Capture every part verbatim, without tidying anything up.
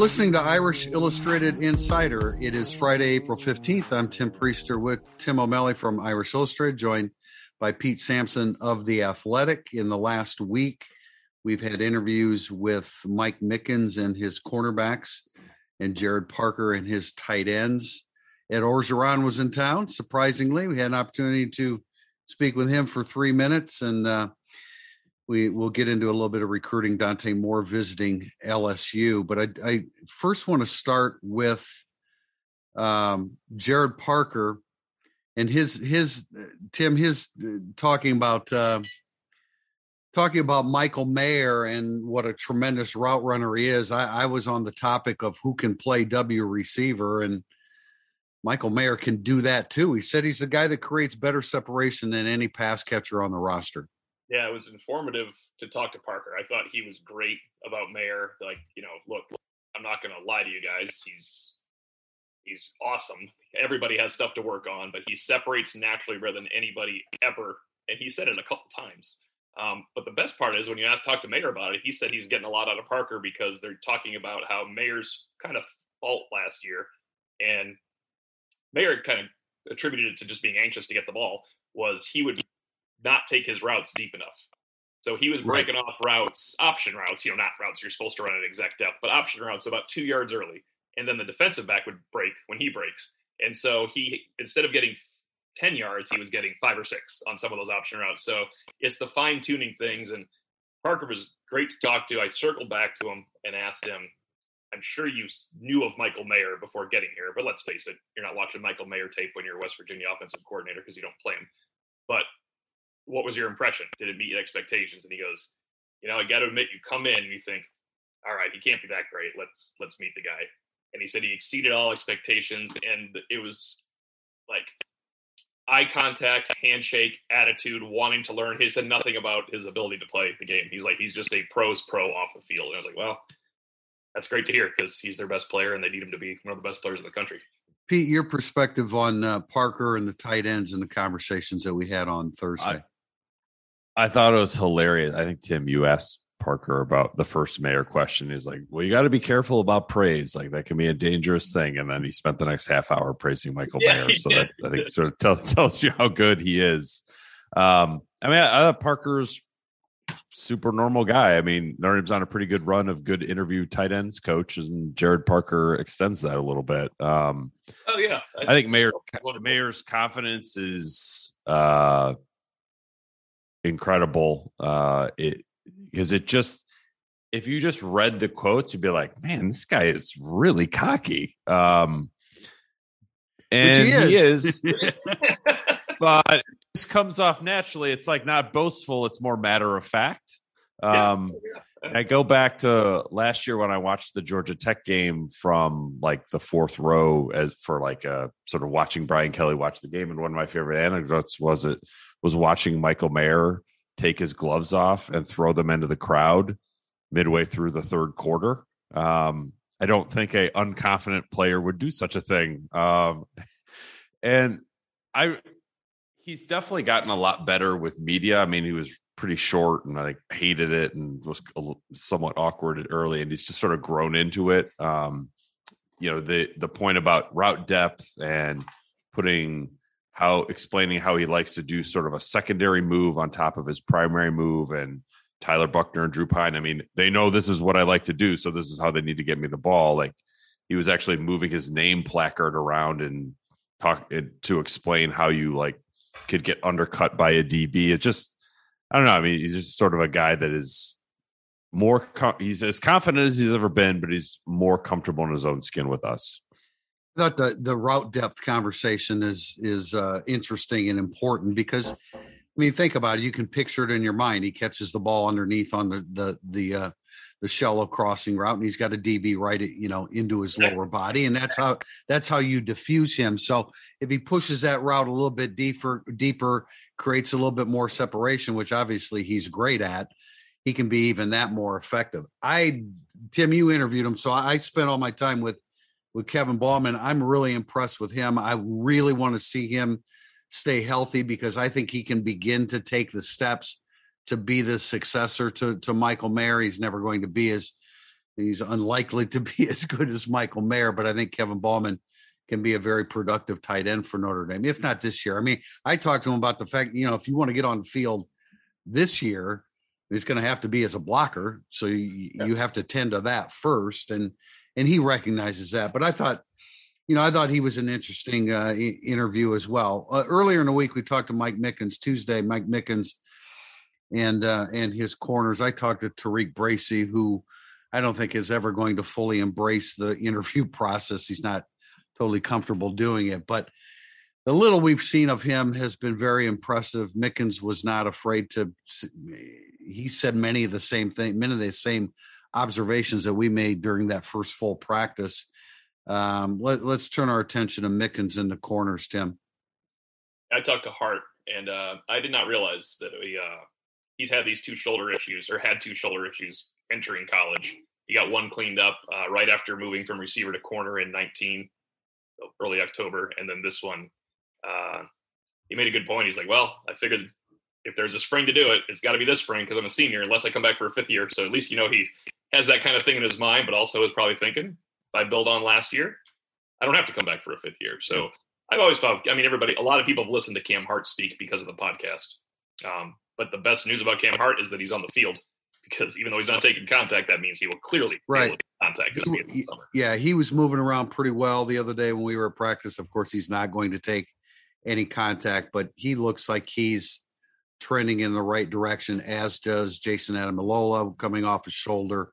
listening to Irish Illustrated Insider. It is Friday, April fifteenth. I'm Tim Priester with Tim O'Malley from Irish Illustrated, joined by Pete Sampson of The Athletic. In the last week, we've had interviews with Mike Mickens and his cornerbacks and Gerad Parker and his tight ends. Ed Orgeron was in town, surprisingly. We had an opportunity to speak with him for three minutes, and uh, we will get into a little bit of recruiting. Dante Moore visiting L S U. But I, I first want to start with um, Gerad Parker and his, his Tim, his uh, talking about uh, talking about Michael Mayer and what a tremendous route runner he is. I, I was on the topic of who can play W receiver, and Michael Mayer can do that too. He said he's the guy that creates better separation than any pass catcher on the roster. Yeah, it was informative to talk to Parker. I thought he was great about Mayer. Like, you know, look, I'm not going to lie to you guys. He's he's awesome. Everybody has stuff to work on, but he separates naturally better than anybody ever. And he said it a couple times. Um, but the best part is when you have to talk to Mayer about it, he said he's getting a lot out of Parker because they're talking about how Mayer's kind of fault last year. And Mayer kind of attributed it to just being anxious to get the ball, was he would not take his routes deep enough. So he was breaking right. off routes, option routes, you know, not routes you're supposed to run at exact depth, but option routes about two yards early. And then the defensive back would break when he breaks. And so he, instead of getting ten yards, he was getting five or six on some of those option routes. So it's the fine tuning things. And Parker was great to talk to. I circled back to him and asked him, I'm sure you knew of Michael Mayer before getting here, but let's face it, you're not watching Michael Mayer tape when you're a West Virginia offensive coordinator because you don't play him. But what was your impression? Did it meet your expectations? And he goes, you know, I got to admit, you come in and you think, all right, he can't be that great. Let's let's meet the guy. And he said he exceeded all expectations, and it was like eye contact, handshake, attitude, wanting to learn. He said nothing about his ability to play the game. He's like, he's just a pro's pro off the field. And I was like, well, that's great to hear because he's their best player and they need him to be one of the best players in the country. Pete, your perspective on uh, Parker and the tight ends and the conversations that we had on Thursday. I, I thought it was hilarious. I think, Tim, you asked Parker about the first Mayer question. He's like, well, you got to be careful about praise. Like that can be a dangerous thing. And then he spent the next half hour praising Michael yeah, Mayer. So that I think sort of tell, tells you how good he is. Um, I mean, I, I thought Parker's super normal guy. I mean, Notre Dame's on a pretty good run of good interview tight ends coaches, and Gerad Parker extends that a little bit. Um, oh yeah, I, I think Mayer Mayer's confidence is uh, incredible. Uh, it because it just if you just read the quotes, you'd be like, man, this guy is really cocky. Um, and Which he is. He is. But this comes off naturally. It's like not boastful. It's more matter of fact. Um, yeah. Yeah. I go back to last year when I watched the Georgia Tech game from like the fourth row as for like a sort of watching Brian Kelly watch the game. And one of my favorite anecdotes was it was watching Michael Mayer take his gloves off and throw them into the crowd midway through the third quarter. Um, I don't think a unconfident player would do such a thing. Um, and I, He's definitely gotten a lot better with media. I mean, he was pretty short and I like, hated it and was a little, somewhat awkward early, and he's just sort of grown into it. Um, you know, the the point about route depth and putting how explaining how he likes to do sort of a secondary move on top of his primary move, and Tyler Buckner and Drew Pine. I mean, they know this is what I like to do, so this is how they need to get me the ball. Like he was actually moving his name placard around and talk to explain how you like could get undercut by a D B. It's just, I don't know. I mean, he's just sort of a guy that is more, he's as confident as he's ever been, but he's more comfortable in his own skin with us. I thought the, the route depth conversation is, is uh, interesting and important because, I mean, think about it. You can picture it in your mind. He catches the ball underneath on the, the, the, uh, the shallow crossing route, and he's got a D B right, you know, into his lower body. And that's how, that's how you diffuse him. So if he pushes that route a little bit deeper, deeper, creates a little bit more separation, which obviously he's great at, he can be even that more effective. I, Tim, you interviewed him. So I spent all my time with, with Kevin Bauman. I'm really impressed with him. I really want to see him stay healthy because I think he can begin to take the steps to be the successor to, to Michael Mayer. He's never going to be as He's unlikely to be as good as Michael Mayer, but I think Kevin Ballman can be a very productive tight end for Notre Dame, if not this year. I mean, I talked to him about the fact, you know, if you want to get on the field this year, it's going to have to be as a blocker. So you, yeah. you have to tend to that first. And, and he recognizes that. But I thought, you know, I thought he was an interesting uh, I- interview as well. Uh, earlier in the week, we talked to Mike Mickens Tuesday, Mike Mickens and, uh, and his corners. I talked to Tariq Bracy, who I don't think is ever going to fully embrace the interview process. He's not totally comfortable doing it, but the little we've seen of him has been very impressive. Mickens was not afraid to, he said many of the same thing, many of the same observations that we made during that first full practice. Um, let, let's turn our attention to Mickens in the corners, Tim. I talked to Hart, and uh, I did not realize that we, uh, he's had these two shoulder issues, or had two shoulder issues entering college. He got one cleaned up uh, right after moving from receiver to corner in nineteen, early October, and then this one, uh, he made a good point. He's like, well, I figured if there's a spring to do it, it's got to be this spring because I'm a senior, unless I come back for a fifth year. So at least, you know, he has that kind of thing in his mind, but also is probably thinking, if I build on last year, I don't have to come back for a fifth year. So I've always found, I mean, everybody, a lot of people have listened to Cam Hart speak because of the podcast. Um, but the best news about Cam Hart is that he's on the field, because even though he's not taking contact, that means he will clearly right. be able to contact this game this summer. Yeah, he was moving around pretty well the other day when we were at practice. Of course, he's not going to take any contact, but he looks like he's trending in the right direction, as does Jason Adamilola coming off his shoulder.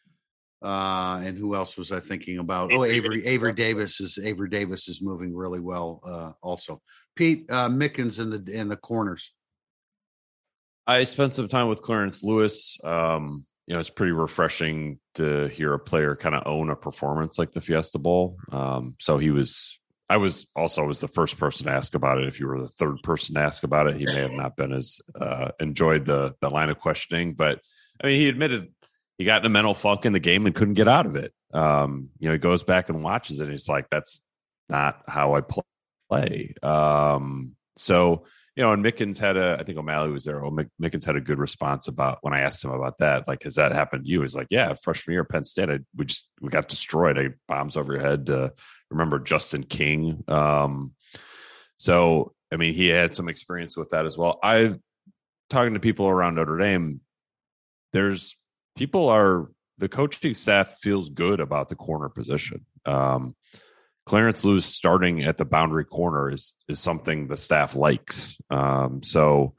Uh, and who else was I thinking about? Oh, Avery Avery Davis is Avery Davis is moving really well. Uh, also, Pete uh, Mickens in the in the corners. I spent some time with Clarence Lewis. Um, you know, it's pretty refreshing to hear a player kind of own a performance like the Fiesta Bowl. Um, so he was. I was also was the first person to ask about it. If you were the third person to ask about it, he may have not been as uh, enjoyed the the line of questioning. But I mean, he admitted he got in a mental funk in the game and couldn't get out of it. Um, you know, he goes back and watches it, and he's like, "That's not how I play." Um, so, you know, and Mickens had a, I think O'Malley was there. Oh, Mickens had a good response about when I asked him about that. Like, has that happened to you? He's like, yeah, freshman year at Penn State, I, we just we got destroyed. I bombs over your head. Uh, remember Justin King? Um, so, I mean, he had some experience with that as well. I talking to people around Notre Dame. There's people are the coaching staff feels good about the corner position. Um, Clarence Lewis starting at the boundary corner is is something the staff likes. Um, so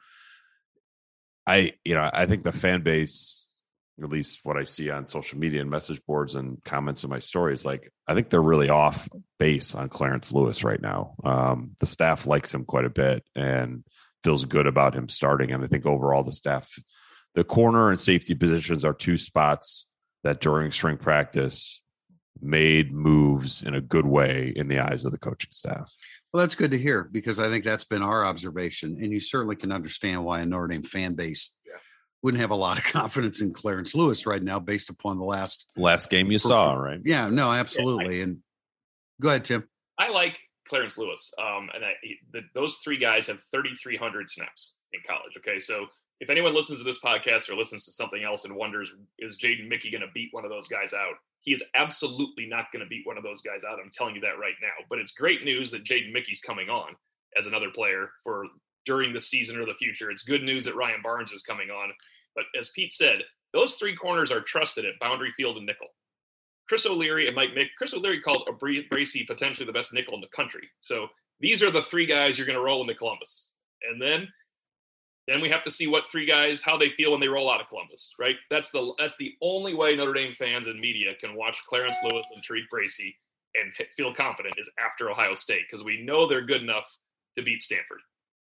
I, you know, I think the fan base, at least what I see on social media and message boards and comments in my stories, like I think they're really off base on Clarence Lewis right now. Um, the staff likes him quite a bit and feels good about him starting. And I think overall the staff, the corner and safety positions are two spots that during spring practice made moves in a good way in the eyes of the coaching staff. Well, that's good to hear, because I think that's been our observation. And you certainly can understand why a Notre Dame fan base yeah. wouldn't have a lot of confidence in Clarence Lewis right now based upon the last last game you perf- saw, right? Yeah, no, absolutely. Yeah, I, and go ahead, Tim. I like Clarence Lewis. Um, and I, the, those three guys have thirty-three hundred snaps in college. Okay, so if anyone listens to this podcast or listens to something else and wonders, is Jaden Mickey going to beat one of those guys out? He is absolutely not going to beat one of those guys out. I'm telling you that right now. But it's great news that Jaden Mickey's coming on as another player for during the season or the future. It's good news that Ryan Barnes is coming on. But as Pete said, those three corners are trusted at boundary, field, and nickel. Chris O'Leary and Mike Mick. Chris O'Leary called Bracy potentially the best nickel in the country. So these are the three guys you're going to roll into Columbus. And then Then we have to see what three guys, how they feel when they roll out of Columbus, right? That's the that's the only way Notre Dame fans and media can watch Clarence Lewis and Tariq Bracy and feel confident is after Ohio State, because we know they're good enough to beat Stanford.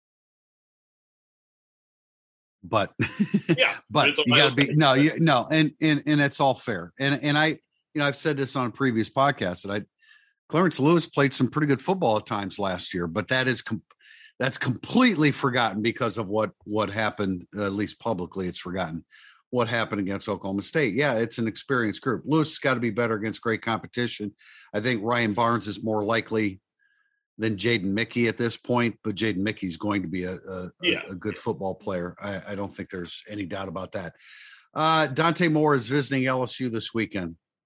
But yeah, but, but you got to be no, you, no, and and and it's all fair. And and I, you know, I've said this on a previous podcast that I, Clarence Lewis played some pretty good football at times last year, but that is. Com- That's completely forgotten because of what, what happened, uh, at least publicly, it's forgotten what happened against Oklahoma State. Yeah, it's an experienced group. Lewis has got to be better against great competition. I think Ryan Barnes is more likely than Jaden Mickey at this point, but Jaden Mickey is going to be a, a, yeah. a, a good football player. I, I don't think there's any doubt about that. Uh, Dante Moore is visiting L S U this weekend.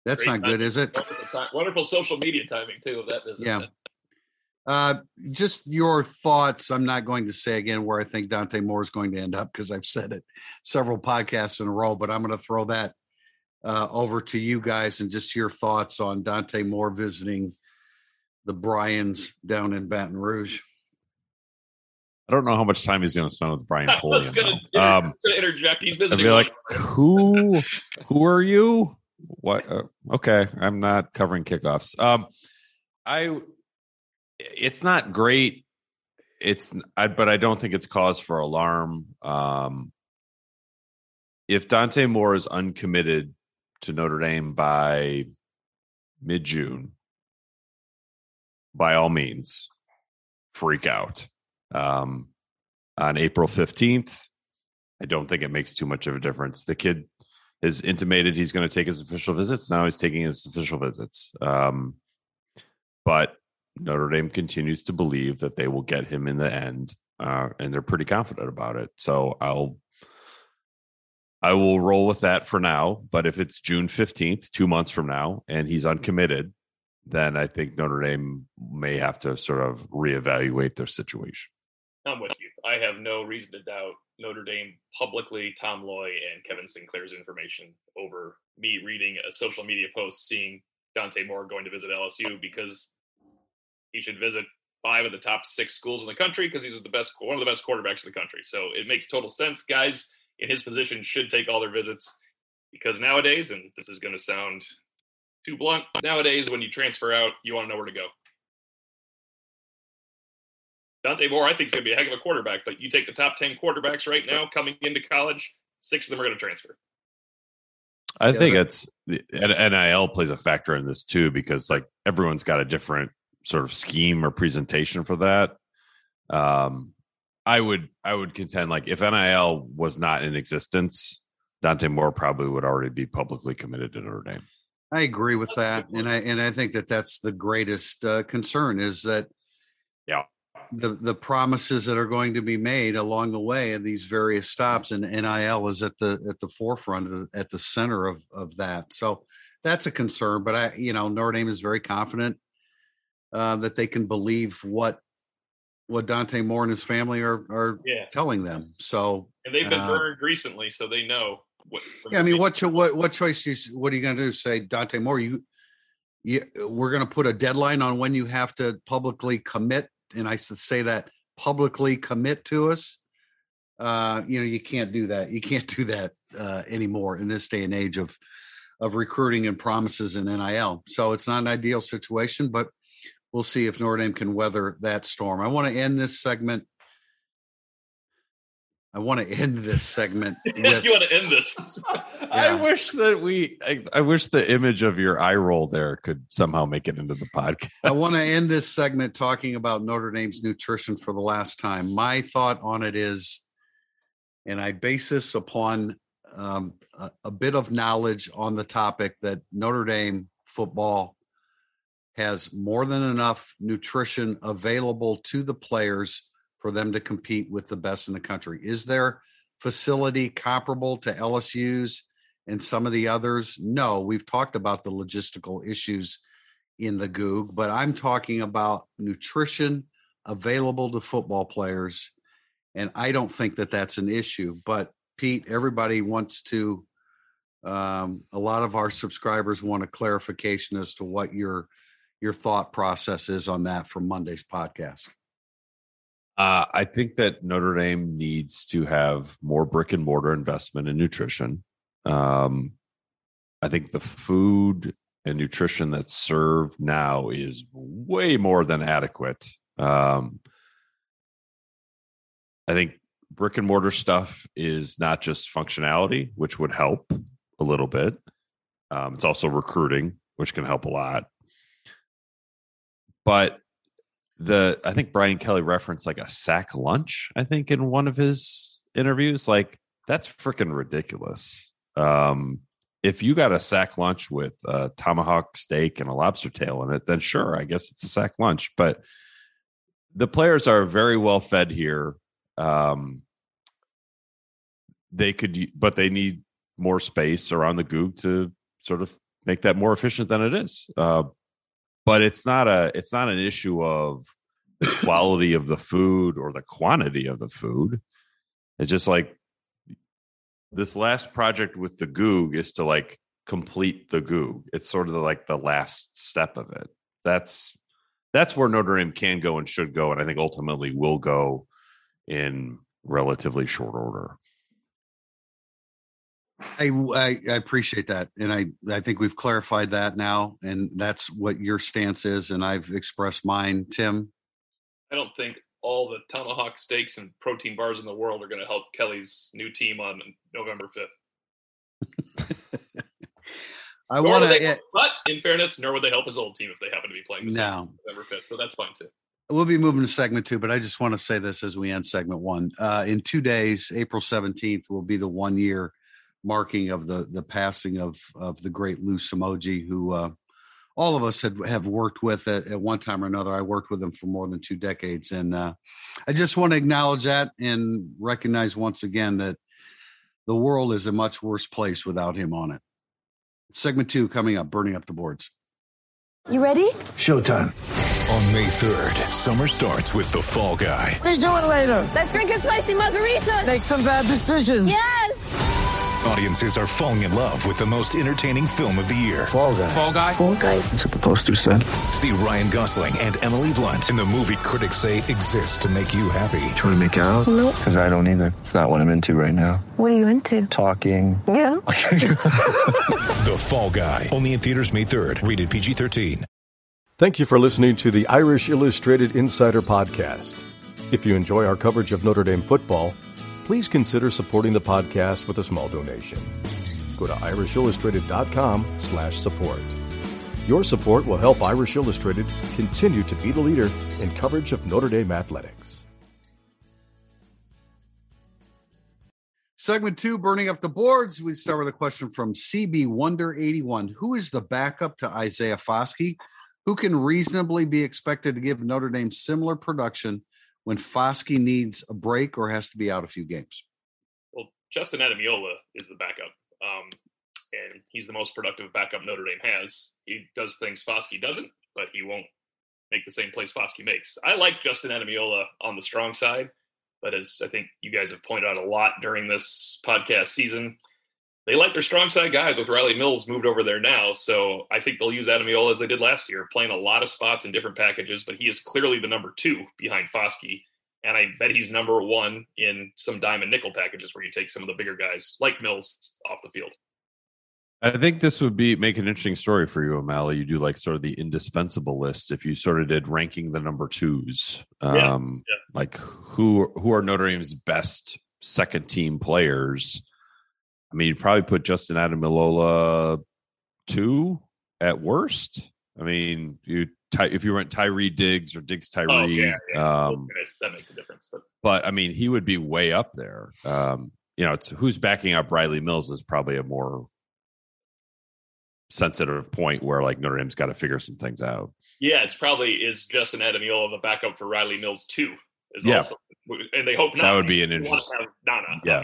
That's Great not timing. good, is it? Wonderful, wonderful social media timing too of that visit. Yeah. Uh, just your thoughts. I'm not going to say again where I think Dante Moore is going to end up because I've said it several podcasts in a row, but I'm going to throw that uh, over to you guys and just your thoughts on Dante Moore visiting the Bryans down in Baton Rouge. I don't know how much time he's going to spend with Brian I was Polian. going inter- um, to interject. He's visiting. I'd be like, who, who are you? What? Uh, okay. I'm not covering kickoffs. Um, I, it's not great. It's, I, but I don't think it's cause for alarm. Um, if Dante Moore is uncommitted to Notre Dame by mid-June, by all means, freak out. Um, on April fifteenth, I don't think it makes too much of a difference. The kid has intimated he's going to take his official visits. Now he's taking his official visits. Um, but Notre Dame continues to believe that they will get him in the end, uh, and they're pretty confident about it. So I'll, I will roll with that for now. But if it's June fifteenth, two months from now, and he's uncommitted, then I think Notre Dame may have to sort of reevaluate their situation. I'm with you. I have no reason to doubt Notre Dame publicly, Tom Loy and Kevin Sinclair's information over me reading a social media post seeing Dante Moore going to visit L S U, because he should visit five of the top six schools in the country because he's the best, one of the best quarterbacks in the country. So it makes total sense. Guys in his position should take all their visits, because nowadays, and this is going to sound too blunt, nowadays when you transfer out, you want to know where to go. Dante Moore, I think, is going to be a heck of a quarterback, but you take the top ten quarterbacks right now coming into college, six of them are going to transfer. I think it's N I L plays a factor in this too, because like everyone's got a different sort of scheme or presentation for that. Um, I would I would contend like if N I L was not in existence, Dante Moore probably would already be publicly committed to Notre Dame. I agree with that, and I and I think that that's the greatest uh, concern is that yeah. the the promises that are going to be made along the way in these various stops, and N I L is at the at the forefront, at the center of of that. So that's a concern. But I, you know, Notre Dame is very confident uh, that they can believe what what Dante Moore and his family are are yeah. telling them. So and they've been uh, burned recently, so they know. What, yeah, I mean, what what what choice? You, what are you going to do? Say, Dante Moore, you you we're going to put a deadline on when you have to publicly commit. And I say that publicly commit to us. Uh, you know, you can't do that. You can't do that uh, anymore in this day and age of of recruiting and promises in N I L. So it's not an ideal situation, but we'll see if Notre Dame can weather that storm. I want to end this segment. I want to end this segment. With, you want to end this? Yeah. I wish that we. I, I wish the image of your eye roll there could somehow make it into the podcast. I want to end this segment talking about Notre Dame's nutrition for the last time. My thought on it is, and I base this upon um, a, a bit of knowledge on the topic, that Notre Dame football has more than enough nutrition available to the players for them to compete with the best in the country. Is there facility comparable to L S U's and some of the others? No, we've talked about the logistical issues in the Goog, but I'm talking about nutrition available to football players. And I don't think that that's an issue, but Pete, everybody wants to, um, a lot of our subscribers want a clarification as to what your, your thought process is on that from Monday's podcast. Uh, I think that Notre Dame needs to have more brick and mortar investment in nutrition. Um, I think the food and nutrition that's served now is way more than adequate. Um, I think brick and mortar stuff is not just functionality, which would help a little bit. Um, it's also recruiting, which can help a lot. But The I think Brian Kelly referenced like a sack lunch, I think, in one of his interviews. Like, that's freaking ridiculous. Um, if you got a sack lunch with a tomahawk steak and a lobster tail in it, then sure, I guess it's a sack lunch. But the players are very well fed here. Um, they could, but they need more space around the Goog to sort of make that more efficient than it is. Uh, but it's not a it's not an issue of the quality of the food or the quantity of the food. It's just like this last project with the Goog is to like complete the Goog. It's sort of the, like the last step of it. That's that's where Notre Dame can go and should go, and I think ultimately will go in relatively short order. I, I, I appreciate that. And I, I think we've clarified that now, and that's what your stance is. And I've expressed mine. Tim? I don't think all the tomahawk steaks and protein bars in the world are going to help Kelly's new team on November fifth. I want to, yeah. But in fairness, nor would they help his old team if they happen to be playing the no. November fifth. So that's fine too. We'll be moving to segment two, but I just want to say this as we end segment one. Uh, in two days, April seventeenth will be the one year marking of the the passing of of the great Lou Somogyi, who uh, all of us had, have worked with at, at one time or another. I worked with him for more than two decades. And uh, I just want to acknowledge that and recognize once again that the world is a much worse place without him on it. Segment two coming up, burning up the boards. You ready? Showtime. On May third, summer starts with The Fall Guy. Let's do it later. Let's drink a spicy margarita. Make some bad decisions. Yes. Audiences are falling in love with the most entertaining film of the year. Fall Guy. Fall Guy. Fall Guy. That's what the poster said. See Ryan Gosling and Emily Blunt in the movie critics say exists to make you happy. Trying to make it out? Nope. Because I don't either. It's not what I'm into right now. What are you into? Talking. Yeah. The Fall Guy. Only in theaters May third. Rated P G thirteen. Thank you for listening to the Irish Illustrated Insider Podcast. If you enjoy our coverage of Notre Dame football, please consider supporting the podcast with a small donation. Go to irishillustrated.com slash support. Your support will help Irish Illustrated continue to be the leader in coverage of Notre Dame athletics. Segment two, burning up the boards. We start with a question from C B Wonder eighty-one. Who is the backup to Isaiah Foskey? Who can reasonably be expected to give Notre Dame similar production when Foskey needs a break or has to be out a few games? Well, Justin Ademiola is the backup, um, and he's the most productive backup Notre Dame has. He does things Foskey doesn't, but he won't make the same plays Foskey makes. I like Justin Ademiola on the strong side, but as I think you guys have pointed out a lot during this podcast season, they like their strong side guys with Riley Mills moved over there now. So I think they'll use Ademiola as they did last year, playing a lot of spots in different packages, but he is clearly the number two behind Foskey. And I bet he's number one in some dime and nickel packages where you take some of the bigger guys like Mills off the field. I think this would be make an interesting story for you, O'Malley. You do like sort of the indispensable list if you sort of did ranking the number twos. Um, yeah, yeah. Like who who are Notre Dame's best second team players? I mean, you'd probably put Justin Ademilola two at worst. I mean, you if you went Tyree Diggs or Diggs Tyree, oh, yeah, yeah. Um, that makes a difference. But. but I mean, he would be way up there. Um, you know, it's who's backing up Riley Mills is probably a more sensitive point where like Notre Dame's got to figure some things out. Yeah, it's probably is Justin Ademiola the backup for Riley Mills too? Is yeah, also, and they hope not. That would be an interesting. Nana, yeah.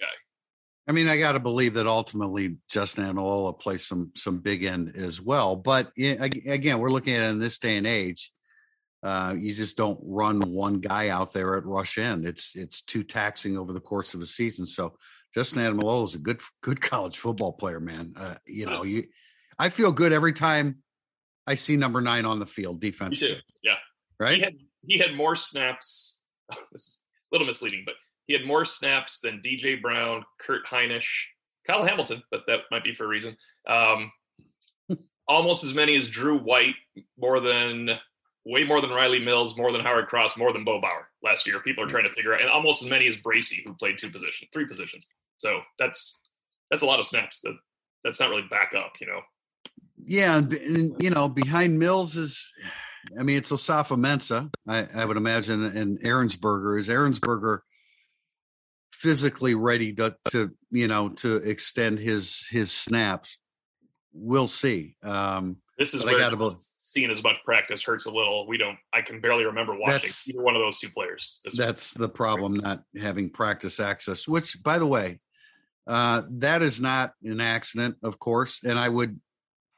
I mean, I got to believe that ultimately Justin Ademiola plays some some big end as well. But in, again, we're looking at it in this day and age. Uh, you just don't run one guy out there at rush end. It's it's too taxing over the course of a season. So Justin Ademilola is a good good college football player, man. Uh, you know, you I feel good every time I see number nine on the field defensively. Yeah, right. He had, he had more snaps. This is a little misleading, but. He had more snaps than D J Brown, Kurt Heinisch, Kyle Hamilton, but that might be for a reason. Um, almost as many as Drew White, more than, way more than Riley Mills, more than Howard Cross, more than Bo Bauer last year. People are trying to figure out, and almost as many as Bracey, who played two positions, three positions. So that's that's a lot of snaps. That that's not really back up, you know. Yeah, and, and you know, behind Mills is, I mean, it's Osafa Mensah, I, I would imagine, and Ahrensberger. Is Ahrensberger physically ready to, to, you know, to extend his his snaps? We'll see. Um, this is where I gotta seeing as much practice hurts a little. We don't. I can barely remember watching either one of those two players. That's week. The problem, not having practice access. Which, by the way, uh, that is not an accident, of course. And I would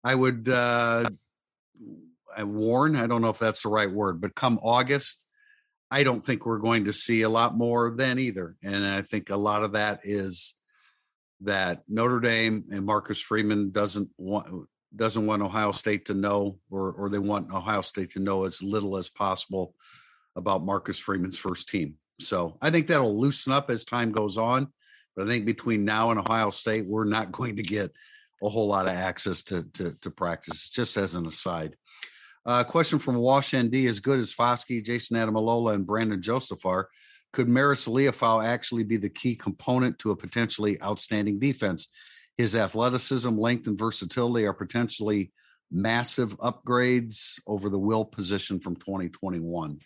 I would uh, I warn, I don't know if that's the right word, but come August, I don't think we're going to see a lot more then either. And I think a lot of that is that Notre Dame and Marcus Freeman doesn't want doesn't want Ohio State to know, or or they want Ohio State to know as little as possible about Marcus Freeman's first team. So I think that'll loosen up as time goes on. But I think between now and Ohio State, we're not going to get a whole lot of access to to, to practice, just as an aside. Uh, question from Wash N D: as good as Foskey, Jason Adamalola, and Brandon Joseph are, could Maris Liufau actually be the key component to a potentially outstanding defense? His athleticism, length, and versatility are potentially massive upgrades over the will position from twenty twenty-one.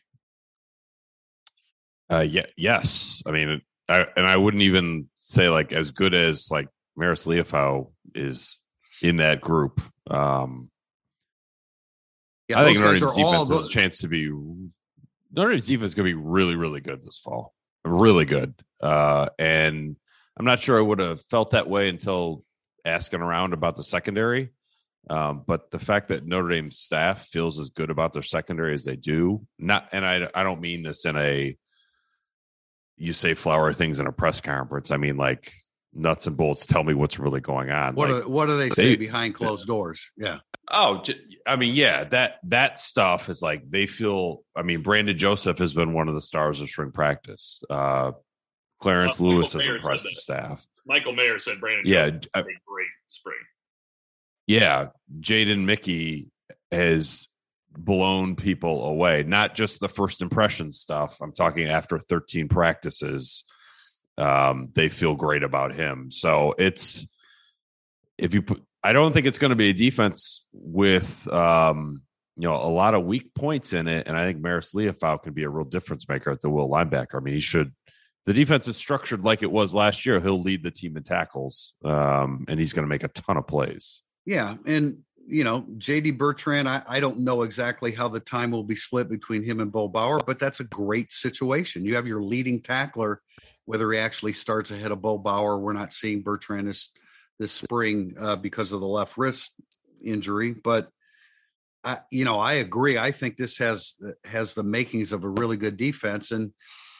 Uh, yeah, yes. I mean, I, and I wouldn't even say like as good as like Maris Liufau is in that group. Um, yeah, I think Notre Dame's Dame's defense all, has a chance to be Notre Dame's defense is going to be really, really good this fall. Really good. Uh, and I'm not sure I would have felt that way until asking around about the secondary. Um, but the fact that Notre Dame staff feels as good about their secondary as they do, not, and I, I don't mean this in a, you say flower things in a press conference. I mean, like nuts and bolts, tell me what's really going on. What, like, do, what do they, they say behind closed doors? Yeah. Oh, I mean, yeah, that, that stuff is like, they feel, I mean, Brandon Joseph has been one of the stars of spring practice. Uh, Clarence well, Lewis has impressed the staff. Michael Mayer said Brandon yeah, Joseph had a great spring. Yeah. Jaden Mickey has blown people away, not just the first impression stuff. I'm talking after thirteen practices. Um, they feel great about him. So it's, if you put, I don't think it's going to be a defense with, um, you know, a lot of weak points in it. And I think Maris Liufau can be a real difference maker at the will linebacker. I mean, he should, the defense is structured like it was last year. He'll lead the team in tackles, um, and he's going to make a ton of plays. Yeah. And, you know, J D Bertrand, I, I don't know exactly how the time will be split between him and Bo Bauer, but that's a great situation. You have your leading tackler, whether he actually starts ahead of Bo Bauer. We're not seeing Bertrand this, this spring uh, because of the left wrist injury, but I, you know, I agree. I think this has, has the makings of a really good defense. And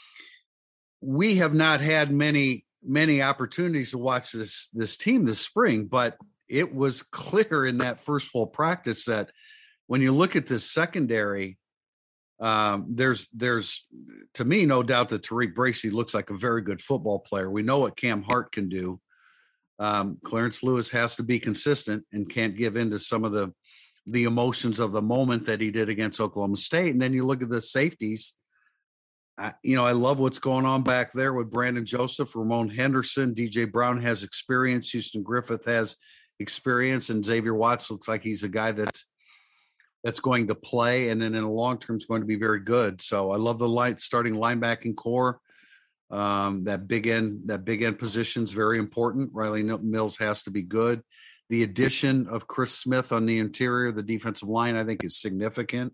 we have not had many, many opportunities to watch this, this team this spring, but it was clear in that first full practice that when you look at this secondary, um, there's, there's to me, no doubt that Tariq Bracy looks like a very good football player. We know what Cam Hart can do. Um, Clarence Lewis has to be consistent and can't give in to some of the, the emotions of the moment that he did against Oklahoma State. And then you look at the safeties. I, you know, I love what's going on back there with Brandon Joseph, Ramon Henderson, D J Brown has experience. Houston Griffith has experience, and Xavier Watts looks like he's a guy that's that's going to play, and then in the long term is going to be very good. So I love the light starting linebacking core. Um, that big end, that big end position is very important. Riley Mills has to be good. The addition of Chris Smith on the interior, the defensive line, I think is significant.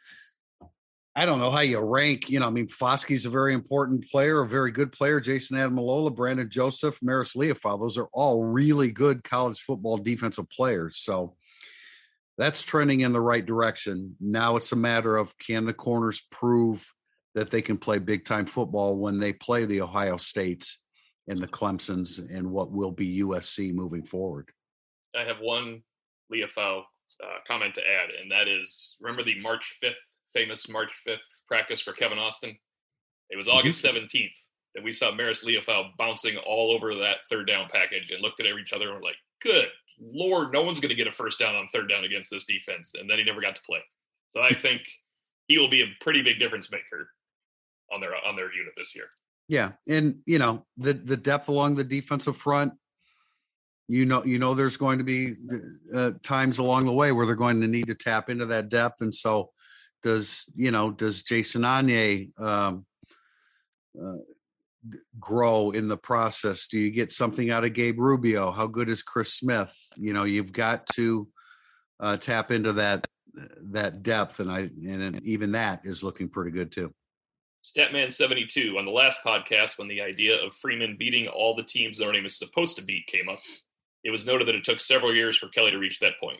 I don't know how you rank, you know, I mean, Foskey's a very important player, a very good player. Jason Adamalola, Brandon Joseph, Maris Liufau, those are all really good college football defensive players. So that's trending in the right direction. Now it's a matter of, can the corners prove that they can play big time football when they play the Ohio States and the Clemsons and what will be U S C moving forward? I have one Liufau uh, comment to add, and that is, remember the March fifth, famous March fifth practice for Kevin Austin? It was August seventeenth that we saw Maris Liufau bouncing all over that third down package and looked at each other and were like, good Lord, no one's going to get a first down on third down against this defense. And then he never got to play. So I think he will be a pretty big difference maker on their on their unit this year. Yeah. And, you know, the, the depth along the defensive front, you know, you know, there's going to be uh, times along the way where they're going to need to tap into that depth. And so does, you know, does Jason Anye um, uh, grow in the process? Do you get something out of Gabe Rubio? How good is Chris Smith? You know, you've got to uh, tap into that, that depth. And I, and even that is looking pretty good too. Statman seventy-two, on the last podcast, when the idea of Freeman beating all the teams Notre Dame is supposed to beat came up, it was noted that it took several years for Kelly to reach that point.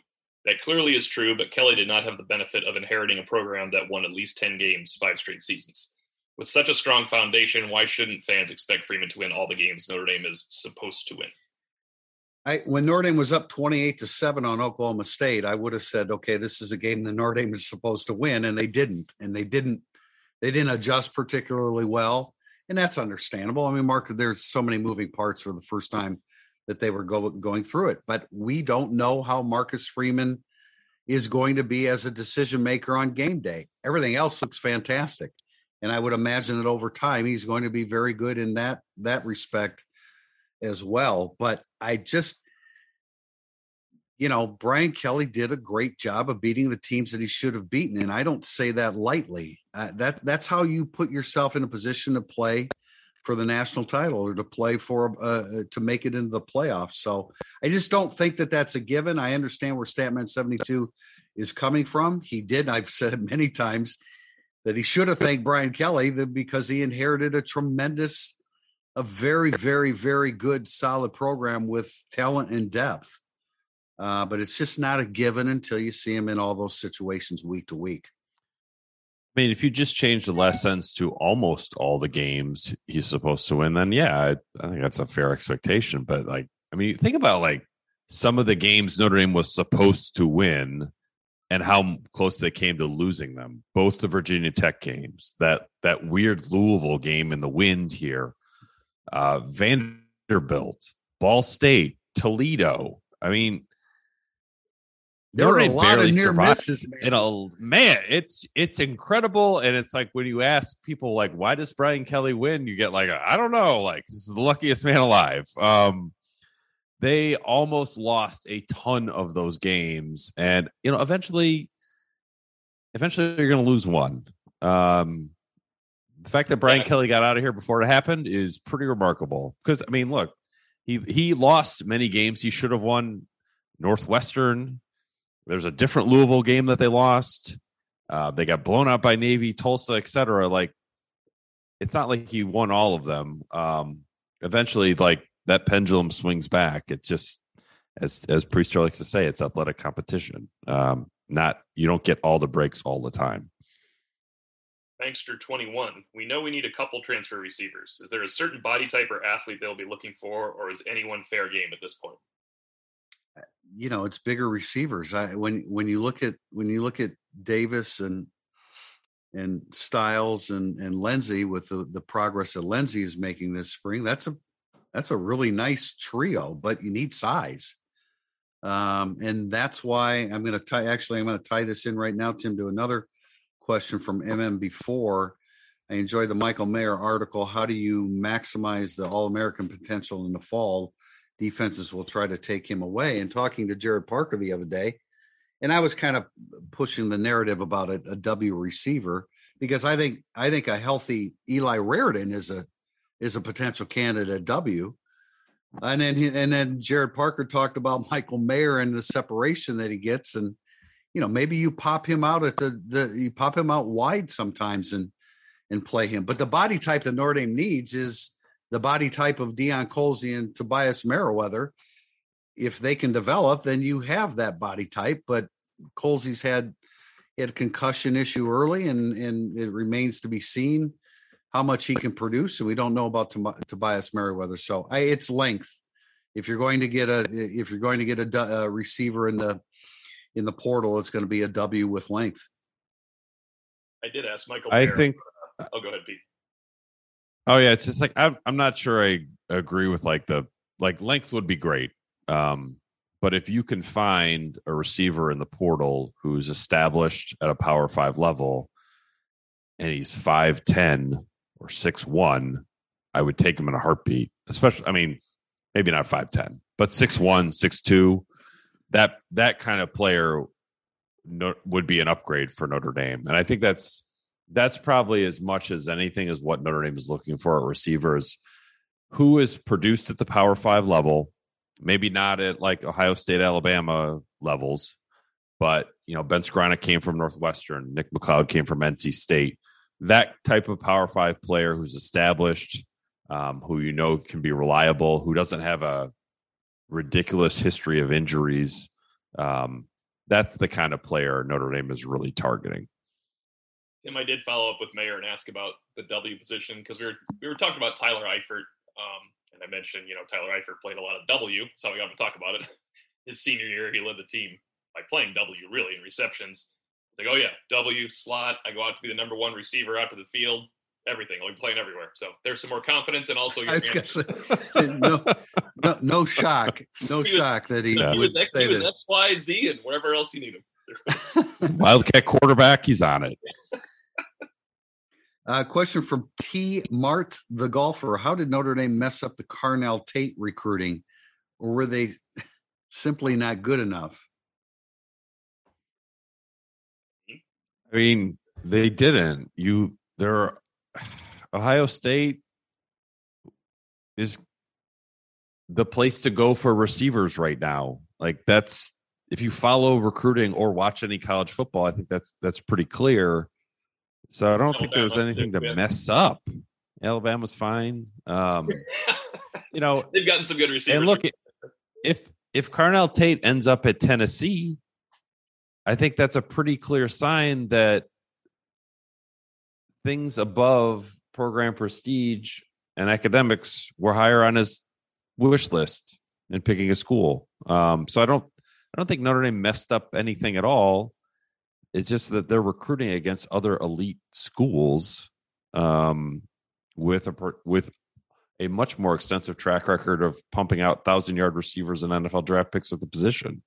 That clearly is true, but Kelly did not have the benefit of inheriting a program that won at least ten games, five straight seasons. With such a strong foundation, why shouldn't fans expect Freeman to win all the games Notre Dame is supposed to win? I, when Notre Dame was up twenty-eight to seven on Oklahoma State, I would have said, okay, this is a game that Notre Dame is supposed to win, and they didn't, and they didn't, they didn't adjust particularly well, and that's understandable. I mean, Mark, there's so many moving parts for the first time that they were go, going through it, but we don't know how Marcus Freeman is going to be as a decision maker on game day. Everything else looks fantastic, and I would imagine that over time he's going to be very good in that that respect as well. But I just, you know, Brian Kelly did a great job of beating the teams that he should have beaten. And I don't say that lightly. Uh, that that's how you put yourself in a position to play for the national title or to play for, uh, to make it into the playoffs. So I just don't think that that's a given. I understand where Statman seventy-two is coming from. He did. I've said it many times that he should have thanked Brian Kelly because he inherited a tremendous, a very, very, very good, solid program with talent and depth. Uh, but it's just not a given until you see him in all those situations week to week. I mean, if you just change the last sentence to almost all the games he's supposed to win, then yeah, I, I think that's a fair expectation. But like, I mean, think about like some of the games Notre Dame was supposed to win and how close they came to losing them. Both the Virginia Tech games, that that weird Louisville game in the wind here, uh, Vanderbilt, Ball State, Toledo. I mean, there were a lot of near misses, man. You know, man, it's it's incredible, and it's like when you ask people like, "Why does Brian Kelly win?" You get like, "I don't know." Like, this is the luckiest man alive. Um, they almost lost a ton of those games, and you know, eventually, eventually, you're going to lose one. Um, the fact that Brian yeah. Kelly got out of here before it happened is pretty remarkable. Because I mean, look, he he lost many games he should have won. Northwestern. There's a different Louisville game that they lost. Uh, they got blown out by Navy, Tulsa, et cetera. Like, it's not like he won all of them. Um, eventually, like, that pendulum swings back. It's just, as as Priester likes to say, it's athletic competition. Um, not you don't get all the breaks all the time. Bankster twenty-one. We know we need a couple transfer receivers. Is there a certain body type or athlete they'll be looking for, or is anyone fair game at this point? You know, it's bigger receivers. I, when when you look at when you look at Davis and and Styles and and Lenzy with the, the progress that Lenzy is making this spring, that's a that's a really nice trio. But you need size, um, and that's why I'm going to tie. Actually, I'm going to tie this in right now, Tim, to another question from M M before. I enjoyed the Michael Mayer article. How do you maximize the All-American potential in the fall? Defenses will try to take him away. And talking to Jared Parker the other day, and I was kind of pushing the narrative about a, a W receiver because I think I think a healthy Eli Raridan is a is a potential candidate at W. And then he, and then Jared Parker talked about Michael Mayer and the separation that he gets, and you know maybe you pop him out at the the you pop him out wide sometimes and and play him. But the body type that Notre Dame needs is the body type of Deion Colzie and Tobias Merriweather. If they can develop, then you have that body type. But Colzie's had, had a concussion issue early, and, and it remains to be seen how much he can produce. And we don't know about Tob- Tobias Merriweather. So I, it's length. If you're going to get a if you're going to get a, a receiver in the in the portal, it's going to be a W with length. I did ask Michael. I Mayer, think. Uh, oh, go ahead, Pete. Oh yeah, it's just like I'm. I'm not sure I agree with like the like length would be great, um, but if you can find a receiver in the portal who's established at a Power Five level, and he's five ten or six one, I would take him in a heartbeat. Especially, I mean, maybe not five ten, but six one, six two. That that kind of player no, would be an upgrade for Notre Dame, and I think that's. That's probably as much as anything is what Notre Dame is looking for at receivers. Who is produced at the Power Five level, maybe not at like Ohio State, Alabama levels, but you know, Ben Skowronek came from Northwestern, Nick McLeod came from N C State. That type of Power Five player who's established, um, who you know can be reliable, who doesn't have a ridiculous history of injuries. Um, that's the kind of player Notre Dame is really targeting. Tim, I did follow up with Mayer and ask about the W position because we were we were talking about Tyler Eifert, um, and I mentioned you know Tyler Eifert played a lot of W, so we got to talk about it. His senior year, he led the team by playing W really in receptions. Like, oh yeah, W slot. I go out to be the number one receiver out to the field. Everything, like playing everywhere. So there's some more confidence, and also your say, no, no, no shock, no he shock was, that he, he would was, X, say he was that. X, Y, Z, and wherever else you need him. Wildcat quarterback, he's on it. Uh, question from T. Mart, the golfer. How did Notre Dame mess up the Carnell Tate recruiting, or were they simply not good enough? I mean, they didn't. You, there, Ohio State is the place to go for receivers right now. Like that's, if you follow recruiting or watch any college football, I think that's that's pretty clear. So I don't Alabama, think there was anything to mess up. Alabama's fine. Um, you know, they've gotten some good receivers. And look, if if Carnell Tate ends up at Tennessee, I think that's a pretty clear sign that things above program prestige and academics were higher on his wish list in picking a school. Um, so I don't, I don't think Notre Dame messed up anything at all. It's just that they're recruiting against other elite schools um, with a with a much more extensive track record of pumping out thousand yard receivers and N F L draft picks at the position.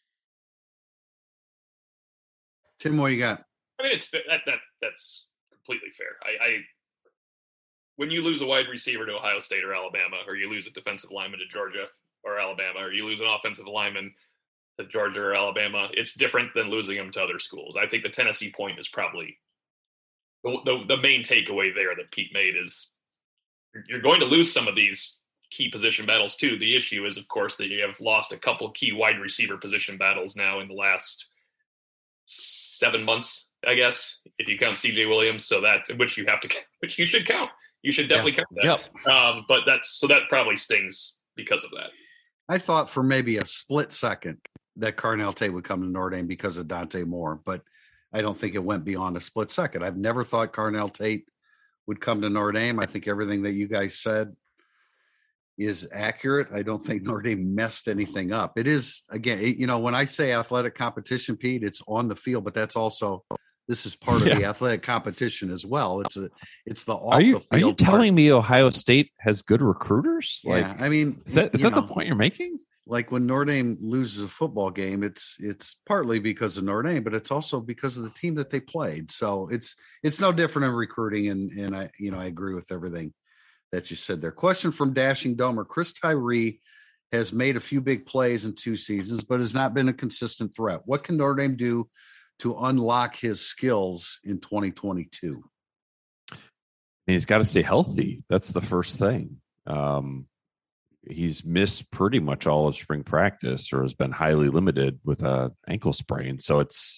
Tim, what you got? I mean, it's that that that's completely fair. I, I when you lose a wide receiver to Ohio State or Alabama, or you lose a defensive lineman to Georgia or Alabama, or you lose an offensive lineman to Georgia or Alabama, it's different than losing them to other schools. I think the Tennessee point is probably the, the, the main takeaway there that Pete made is you're going to lose some of these key position battles too. The issue is, of course, that you have lost a couple key wide receiver position battles now in the last seven months, I guess, if you count C J Williams. So that, which you have to, which you should count. You should definitely yeah. count that. Yep. Um, but that's, so that probably stings because of that. I thought for maybe a split second that Carnell Tate would come to Notre Dame because of Dante Moore, but I don't think it went beyond a split second. I've never thought Carnell Tate would come to Notre Dame. I think everything that you guys said is accurate. I don't think Notre Dame messed anything up. It is, again, it, you know, when I say athletic competition, Pete, it's on the field, but that's also, this is part of yeah. the athletic competition as well. It's a, it's the off are you, the field Are you part. telling me Ohio State has good recruiters? Yeah, like, I mean, is that, is that know, the point you're making? Like when Notre Dame loses a football game, it's it's partly because of Notre Dame, but it's also because of the team that they played. So it's it's no different in recruiting, and and I you know I agree with everything that you said there. Question from Dashing Domer: Chris Tyree has made a few big plays in two seasons, but has not been a consistent threat. What can Notre Dame do to unlock his skills in twenty twenty-two? He's got to stay healthy. That's the first thing. Um, He's missed pretty much all of spring practice or has been highly limited with a ankle sprain. So it's,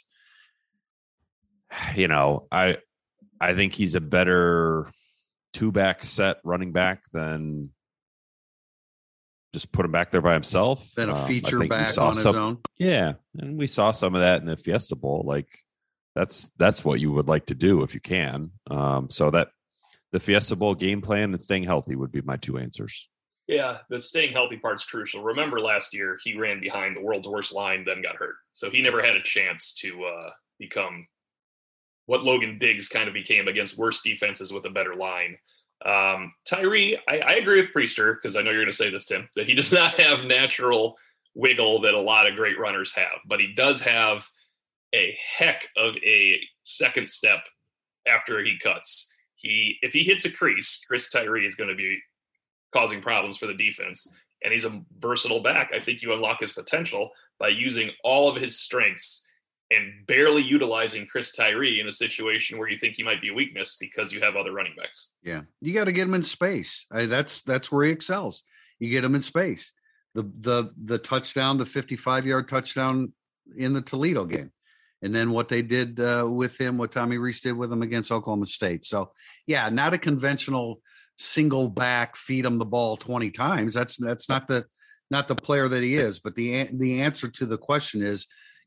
you know, I, I think he's a better two back set running back than just put him back there by himself. Than a feature um, back on his some, own. Yeah. And we saw some of that in the Fiesta Bowl. Like that's, that's what you would like to do if you can. Um, so that the Fiesta Bowl game plan and staying healthy would be my two answers. Yeah, the staying healthy part's crucial. Remember last year, he ran behind the world's worst line, then got hurt. So he never had a chance to uh, become what Logan Diggs kind of became against worse defenses with a better line. Um, Tyree, I, I agree with Priester, because I know you're going to say this, Tim, that he does not have natural wiggle that a lot of great runners have, but he does have a heck of a second step after he cuts. He, if he hits a crease, Chris Tyree is going to be causing problems for the defense, and he's a versatile back. I think you unlock his potential by using all of his strengths and barely utilizing Chris Tyree in a situation where you think he might be a weakness because you have other running backs. Yeah, you got to get him in space. I, that's that's where he excels. You get him in space. The the the touchdown, the fifty-five yard touchdown in the Toledo game, and then what they did uh, with him, what Tommy Rees did with him against Oklahoma State. So yeah, not a conventional single back, feed him the ball twenty times. That's that's not the not the player that he is. But the the answer to the question is,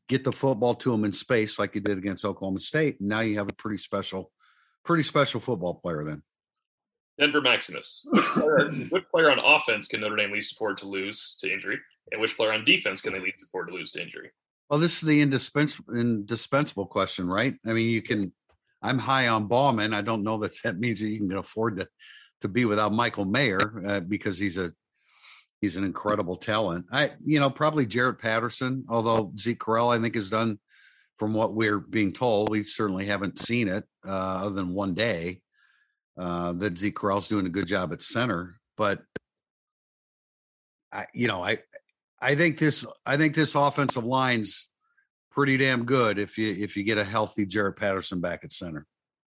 get the football to him in space like you did against Oklahoma State. And now you have a pretty special, pretty special football player then. Denver Maximus. Which player, which player on offense can Notre Dame least afford to lose to injury? And which player on defense can they least afford to lose to injury? Well, this is the indispensable, indispensable question, right? I mean, you can – I'm high on Bauman. I don't know that that means that you can afford to to be without Michael Mayer uh, because he's a he's an incredible talent. I, you know, probably Jarrett Patterson, although Zeke Correll, I think, has done, from what we're being told, we certainly haven't seen it uh, other than one day, uh, that Zeke Correll's doing a good job at center. But, I, you know, I I think this I think this offensive line's pretty damn good if you if you get a healthy Jarrett Patterson back at center.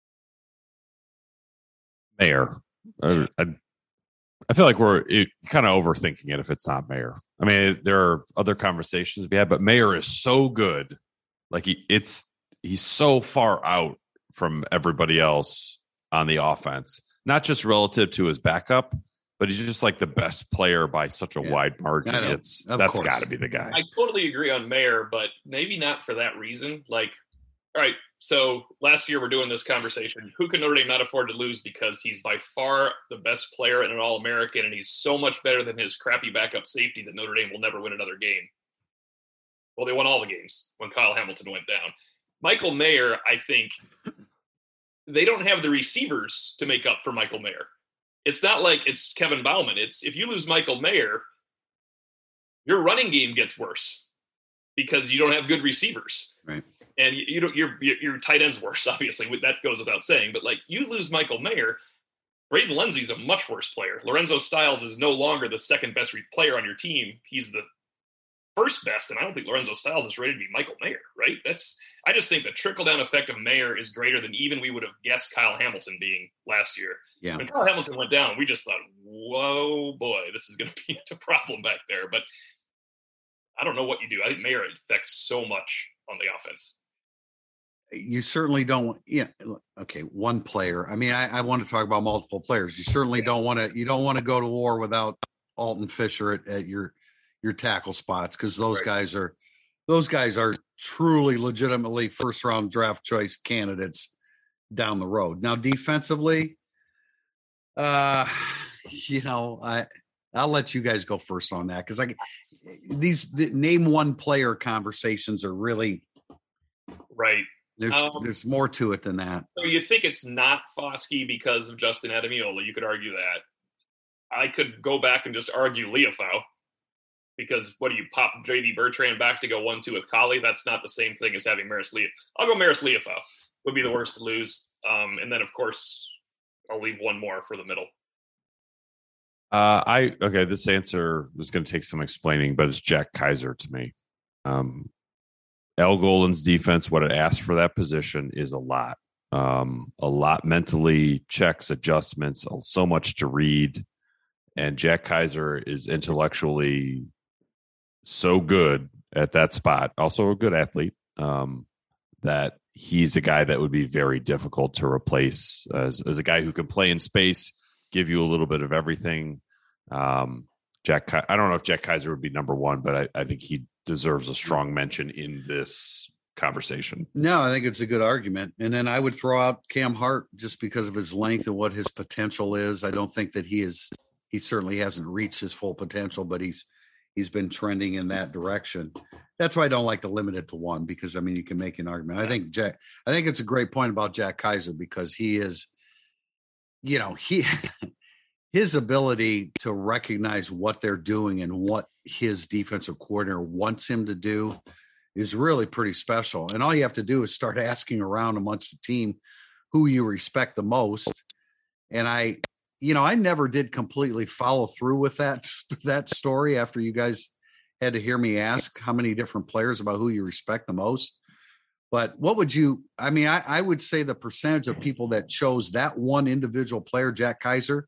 Mayer. I, I, I feel like we're kind of overthinking it if it's not Mayer. I mean, there are other conversations we had, but Mayer is so good. Like he, it's he's so far out from everybody else on the offense, not just relative to his backup, but he's just like the best player by such a yeah. wide margin. It's that's got to be the guy. I totally agree on Mayer, but maybe not for that reason. Like, all right, so last year we're doing this conversation. Who can Notre Dame not afford to lose because he's by far the best player and an All-American, and he's so much better than his crappy backup safety that Notre Dame will never win another game. Well, they won all the games when Kyle Hamilton went down. Michael Mayer, I think, they don't have the receivers to make up for Michael Mayer. It's not like it's Kevin Bauman. It's if you lose Michael Mayer, your running game gets worse because you don't have good receivers. Right. And you, you don't, your, your your tight end's worse, obviously. That goes without saying. But like you lose Michael Mayer, Braden Lindsey's a much worse player. Lorenzo Styles is no longer the second best player on your team. He's the first best, and I don't think Lorenzo Styles is ready to be Michael Mayer. Right? That's I just think the trickle down effect of Mayer is greater than even we would have guessed Kyle Hamilton being last year. Yeah. When Kyle Hamilton went down, we just thought, whoa, boy, this is going to be a problem back there. But I don't know what you do. I think Mayer affects so much on the offense. You certainly don't. Yeah. Okay. One player. I mean, I, I want to talk about multiple players. You certainly yeah. don't want to, you don't want to go to war without Alton Fisher at, at your, your tackle spots. Cause those right. guys are, those guys are truly legitimately first round draft choice candidates down the road. Now, defensively, uh, you know, I, I'll let you guys go first on that. Cause I, these the name one player conversations are really right. There's um, there's more to it than that. So you think it's not Foskey because of Justin Ademiola? You could argue that. I could go back and just argue Leofau because what do you pop J D Bertrand back to go one two with Colley? That's not the same thing as having Maris Leofau. I'll go Maris Leofau. Would be the worst to lose. Um, and then of course I'll leave one more for the middle. Uh, I okay. This answer is going to take some explaining, but it's Jack Kaiser to me. Um, Al Golden's defense, what it asks for that position is a lot. Um, a lot mentally, checks, adjustments, so much to read. And Jack Kaiser is intellectually so good at that spot, also a good athlete, um, that he's a guy that would be very difficult to replace as, as a guy who can play in space, give you a little bit of everything. Um, Jack, I don't know if Jack Kaiser would be number one, but I, I think he deserves a strong mention in this conversation. No, I think it's a good argument. And then I would throw out Cam Hart just because of his length and what his potential is. I don't think that he is, he certainly hasn't reached his full potential, but he's, he's been trending in that direction. That's why I don't like to limit it to one, because I mean, you can make an argument. I think Jack, I think it's a great point about Jack Kaiser because he is, you know, he, his ability to recognize what they're doing and what his defensive coordinator wants him to do is really pretty special. And all you have to do is start asking around amongst the team who you respect the most. And I, you know, I never did completely follow through with that, that story after you guys had to hear me ask how many different players about who you respect the most. But what would you, I mean, I, I would say the percentage of people that chose that one individual player, Jack Kaiser,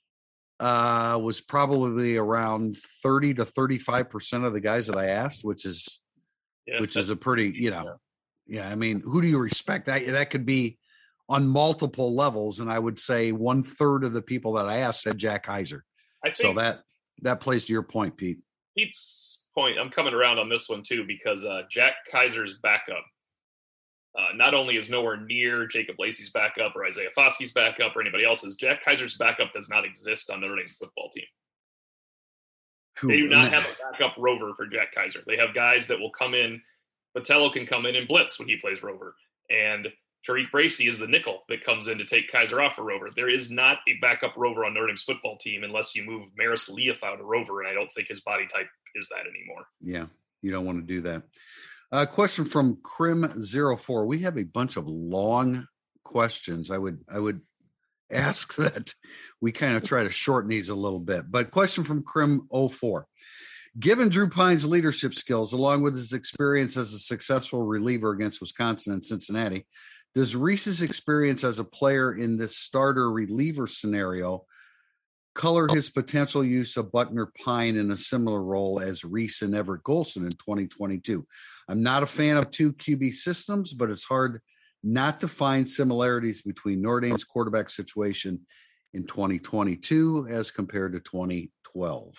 uh, was probably around thirty to thirty-five percent of the guys that I asked, which is, yeah, which is a pretty, you know, yeah. I mean, who do you respect? That, that could be on multiple levels. And I would say one third of the people that I asked said Jack Kaiser. I think, so that, that plays to your point, Pete. Pete's point, I'm coming around on this one too, because uh, Jack Kaiser's backup uh, not only is nowhere near Jacob Lacey's backup or Isaiah Foskey's backup or anybody else's. Jack Kaiser's backup does not exist on Notre Dame's football team. They do not have a backup rover for Jack Kaiser. They have guys that will come in. Botello can come in and blitz when he plays rover. And Tariq Bracy is the nickel that comes in to take Kaiser off for rover. There is not a backup rover on Notre Dame's football team unless you move Maris Leafau to rover, and I don't think his body type is that anymore. Yeah, you don't want to do that. A uh, question from Crim zero four. We have a bunch of long questions. I would I would ask that we kind of try to shorten these a little bit. But question from Crim oh four. Given Drew Pyne's leadership skills, along with his experience as a successful reliever against Wisconsin and Cincinnati, does Reese's experience as a player in this starter reliever scenario color his potential use of Buckner Pyne in a similar role as Reese and Everett Golson in twenty twenty-two? I'm not a fan of two Q B systems, but it's hard not to find similarities between Notre Dame's quarterback situation in twenty twenty-two as compared to twenty twelve.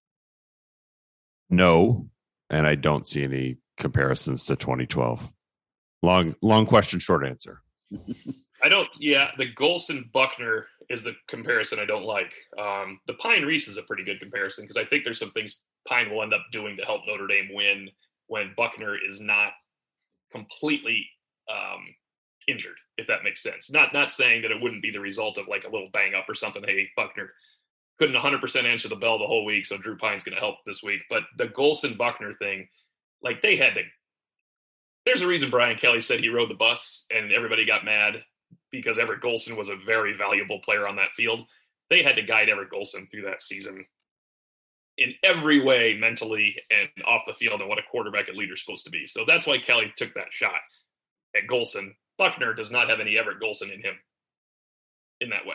No, and I don't see any comparisons to twenty twelve. Long, long question, short answer. I don't, yeah, the Golson Buckner is the comparison I don't like. Um, the Pyne Reese is a pretty good comparison because I think there's some things Pyne will end up doing to help Notre Dame win when Buckner is not completely um, injured, if that makes sense. Not not saying that it wouldn't be the result of like a little bang up or something. Hey, Buckner couldn't one hundred percent answer the bell the whole week, so Drew Pyne's going to help this week. But the Golson Buckner thing, like they had to, there's a reason Brian Kelly said he rode the bus and everybody got mad because Everett Golson was a very valuable player on that field. They had to guide Everett Golson through that season in every way, mentally and off the field, and what a quarterback and leader is supposed to be. So that's why Kelly took that shot at Golson. Buckner does not have any Everett Golson in him in that way.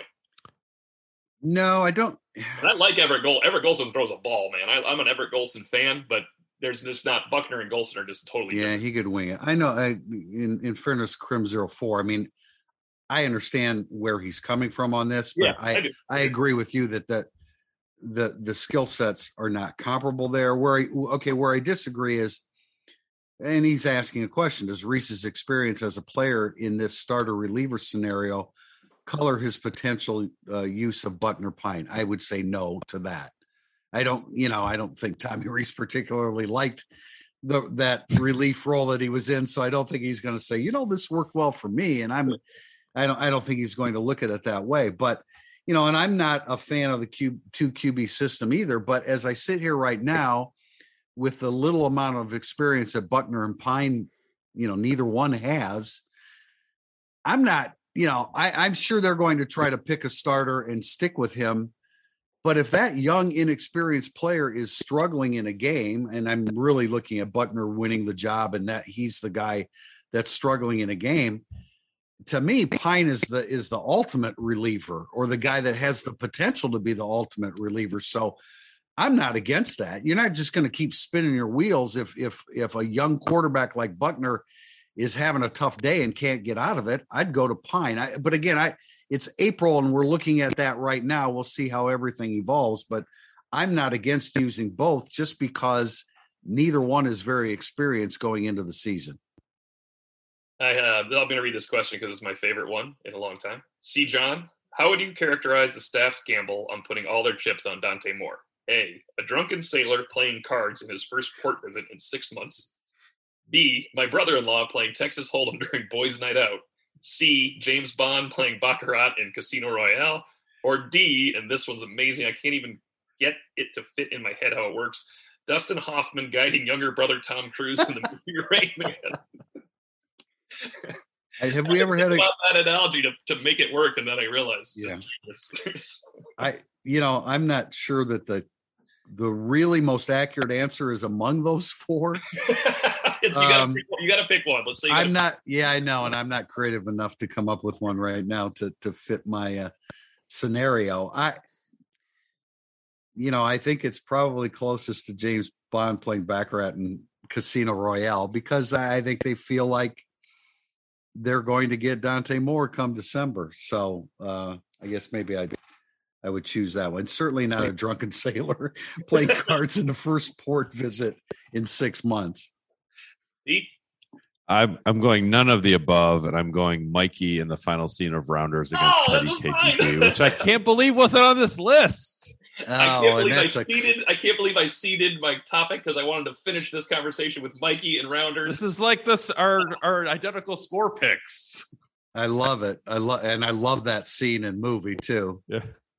No, I don't. I like Everett Golson. Everett Golson throws a ball, man. I, I'm an Everett Golson fan, but there's just not Buckner and Golson are just totally yeah, different. He could wing it. I know. I, in in fairness, Crim zero four. I mean, I understand where he's coming from on this, but yeah, I I, I agree with you that that the the skill sets are not comparable there. Where I, okay, where I disagree is, and he's asking a question: does Reese's experience as a player in this starter reliever scenario color his potential uh, use of Buckner Pyne? I would say no to that. I don't, you know, I don't think Tommy Reese particularly liked the that relief role that he was in, so I don't think he's going to say, you know, this worked well for me, and I'm, I don't, I don't think he's going to look at it that way. But you know, and I'm not a fan of the Q, two Q B system either. But as I sit here right now, with the little amount of experience that Buckner and Pyne, you know, neither one has, I'm not. You know, I, I'm sure they're going to try to pick a starter and stick with him. But if that young, inexperienced player is struggling in a game, and I'm really looking at Buckner winning the job and that he's the guy that's struggling in a game, to me, Pyne is the is the ultimate reliever, or the guy that has the potential to be the ultimate reliever. So I'm not against that. You're not just going to keep spinning your wheels if if if a young quarterback like Buckner is having a tough day and can't get out of it. I'd go to Pyne. I, but again, I it's April and we're looking at that right now. We'll see how everything evolves, but I'm not against using both just because neither one is very experienced going into the season. I, uh, I'm going to read this question because it's my favorite one in a long time. C. John, how would you characterize the staff's gamble on putting all their chips on Dante Moore? A, a drunken sailor playing cards in his first port visit in six months. B, my brother-in-law playing Texas Hold'em during Boys Night Out. C, James Bond playing Baccarat in Casino Royale. Or D, and this one's amazing, I can't even get it to fit in my head how it works, Dustin Hoffman guiding younger brother Tom Cruise in the movie Rain Man. Have we ever had a that analogy to, to make it work, and then I realized, yeah, just, I you know I'm not sure that the the really most accurate answer is among those four. you gotta um, pick, you got to pick one. Let's see. I'm not. Yeah, I know, and I'm not creative enough to come up with one right now to to fit my uh, scenario. I, you know, I think it's probably closest to James Bond playing Baccarat in Casino Royale because I think they feel like they're going to get Dante Moore come December. So uh, I guess maybe I'd I would choose that one. Certainly not a drunken sailor playing cards in the first port visit in six months. Pete? I'm I'm going none of the above, and I'm going Mikey in the final scene of Rounders against oh, Teddy K G B, which I can't believe wasn't on this list. Oh, I can't believe I a... seeded. I can't believe I seeded my topic because I wanted to finish this conversation with Mikey and Rounders. This is like this our our identical score picks. I love it. I love and I love that scene and movie too. Yeah,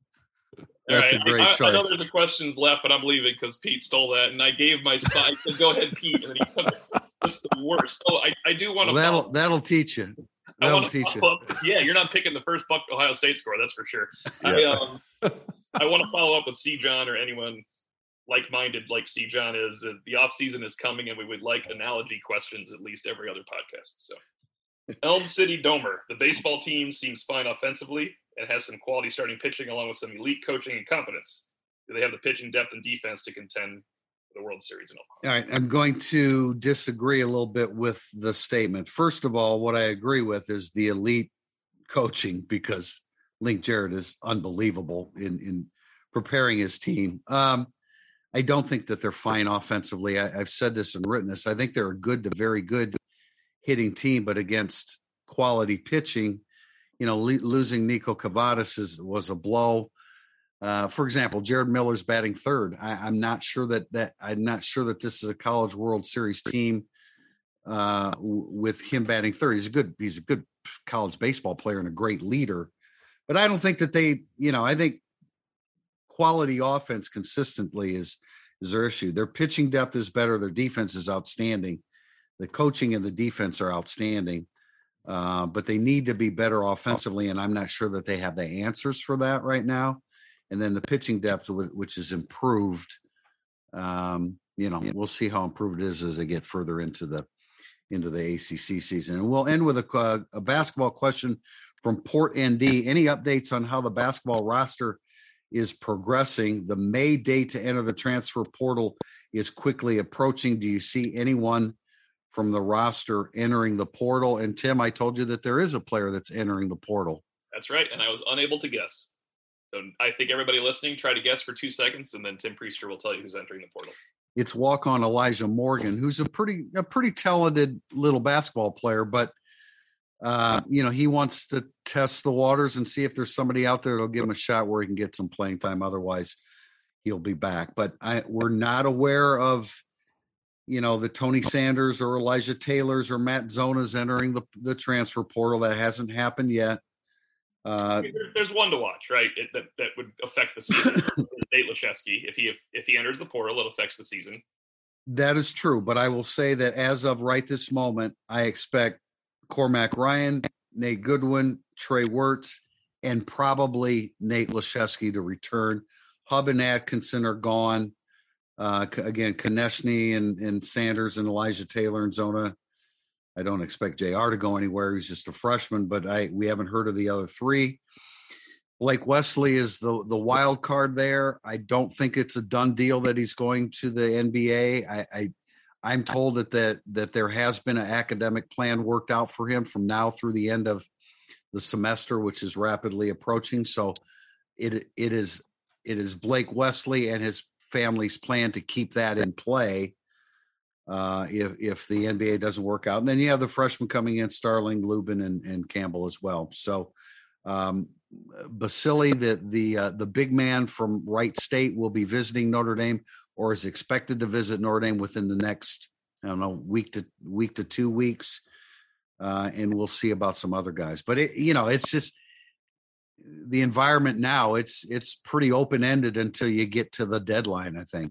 that's right. a great I, choice. I know there's the questions left, but I'm leaving because Pete stole that, and I gave my spot. I said, "Go ahead, Pete," and then he took it. That's the worst. Oh, I, I do want to. Well, that'll that'll teach you. That'll teach you. Up. Yeah, you're not picking the first Buck Ohio State score. That's for sure. Yeah. I um, I want to follow up with C. John or anyone like-minded like C. John is. Uh, the off season is coming, and we would like analogy questions at least every other podcast. So, Elm City Domer, the baseball team seems fine offensively and has some quality starting pitching along with some elite coaching and competence. Do they have the pitching depth and defense to contend the World Series in Omaha? All right, I'm going to disagree a little bit with the statement. First of all, what I agree with is the elite coaching because Link Jarrett is unbelievable in, in preparing his team. Um, I don't think that they're fine offensively. I, I've said this and written this. I think they're a good to very good hitting team, but against quality pitching, you know, le- losing Nico Cavadas is, was a blow. Uh, for example, Jared Miller's batting third. I, I'm not sure that that I'm not sure that this is a College World Series team uh, w- with him batting third. He's a good he's a good college baseball player and a great leader, but I don't think that they, you know, I think quality offense consistently is is their issue. Their pitching depth is better. Their defense is outstanding. The coaching and the defense are outstanding, uh, but they need to be better offensively, and I'm not sure that they have the answers for that right now. And then the pitching depth, which is improved, um, you know, we'll see how improved it is as they get further into the into the A C C season. And we'll end with a, uh, a basketball question from Port N D. Any updates on how the basketball roster is progressing? The May date to enter the transfer portal is quickly approaching. Do you see anyone from the roster entering the portal? And Tim, I told you that there is a player that's entering the portal. That's right, and I was unable to guess. So I think everybody listening, try to guess for two seconds, and then Tim Priester will tell you who's entering the portal. It's walk-on Elijah Morgan, who's a pretty a pretty talented little basketball player, but uh, you know, he wants to test the waters and see if there's somebody out there that'll give him a shot where he can get some playing time. Otherwise, he'll be back. But I, we're not aware of, you know, the Tony Sanders or Elijah Taylors or Matt Zonas entering the, the transfer portal. That hasn't happened yet. Uh, There's one to watch, right? It, that that would affect the season. Nate Laszewski. If he if, if he enters the portal, it affects the season. That is true, but I will say that as of right this moment, I expect Cormac Ryan, Nate Goodwin, Trey Wirtz, and probably Nate Laszewski to return. Hub and Atkinson are gone. Uh, again, Konechny and, and Sanders and Elijah Taylor and Zona. I don't expect J R to go anywhere. He's just a freshman, but I we haven't heard of the other three. Blake Wesley is the, the wild card there. I don't think it's a done deal that he's going to the N B A. I, I I'm told that, that that there has been an academic plan worked out for him from now through the end of the semester, which is rapidly approaching. So it it is it is Blake Wesley and his family's plan to keep that in play. Uh, if if the N B A doesn't work out, and then you have the freshmen coming in, Starling, Lubin, and, and Campbell as well. So, um, Basili, the the uh, the big man from Wright State, will be visiting Notre Dame, or is expected to visit Notre Dame within the next, I don't know, week to week to two weeks, uh, and we'll see about some other guys. But it, you know, it's just the environment now. It's it's pretty open ended until you get to the deadline, I think.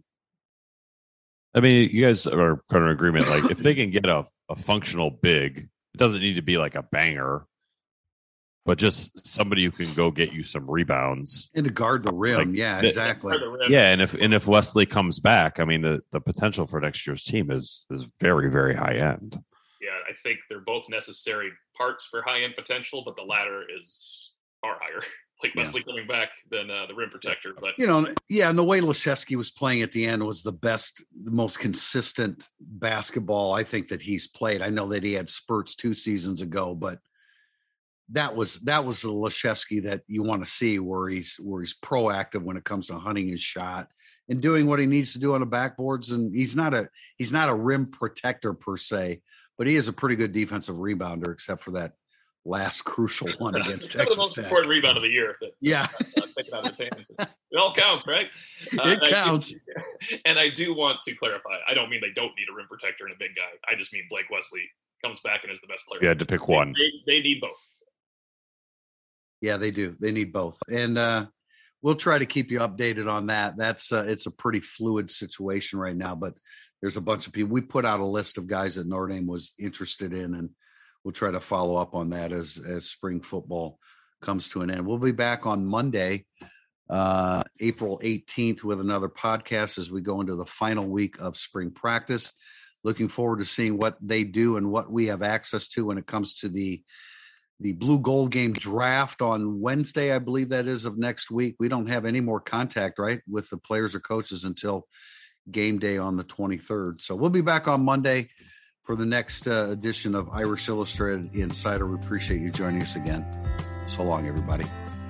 I mean, you guys are kind of in agreement. Like, if they can get a, a functional big, it doesn't need to be like a banger, but just somebody who can go get you some rebounds and to guard the rim. Like, yeah, the, exactly. Yeah, and if and if Wesley comes back, I mean, the, the potential for next year's team is is very, very high end. Yeah, I think they're both necessary parts for high end potential, but the latter is far higher. Like Wesley yeah. coming back than uh, the rim protector, but you know, yeah, and the way Laszewski was playing at the end was the best, the most consistent basketball I think that he's played. I know that he had spurts two seasons ago, but that was that was the Laszewski that you want to see, where he's where he's proactive when it comes to hunting his shot and doing what he needs to do on the backboards. And he's not a he's not a rim protector per se, but he is a pretty good defensive rebounder, except for that last crucial one against Texas the most Tech. important rebound of the year. That, yeah, uh, out of it all counts, right? Uh, it counts. And I, do, and I do want to clarify. I don't mean they don't need a rim protector and a big guy. I just mean Blake Wesley comes back and is the best player. You had to pick one. They, they, they need both. Yeah, they do. They need both. And uh, we'll try to keep you updated on that. That's uh, it's a pretty fluid situation right now, but there's a bunch of people. We put out a list of guys that Notre Dame was interested in, and we'll try to follow up on that as, as spring football comes to an end. We'll be back on Monday, uh, April eighteenth, with another podcast as we go into the final week of spring practice. Looking forward to seeing what they do and what we have access to when it comes to the the Blue Gold Game draft on Wednesday, I believe that is, of next week. We don't have any more contact, right, with the players or coaches until game day on the twenty-third. So we'll be back on Monday for the next uh, edition of Irish Illustrated Insider. We appreciate you joining us again. So long, everybody.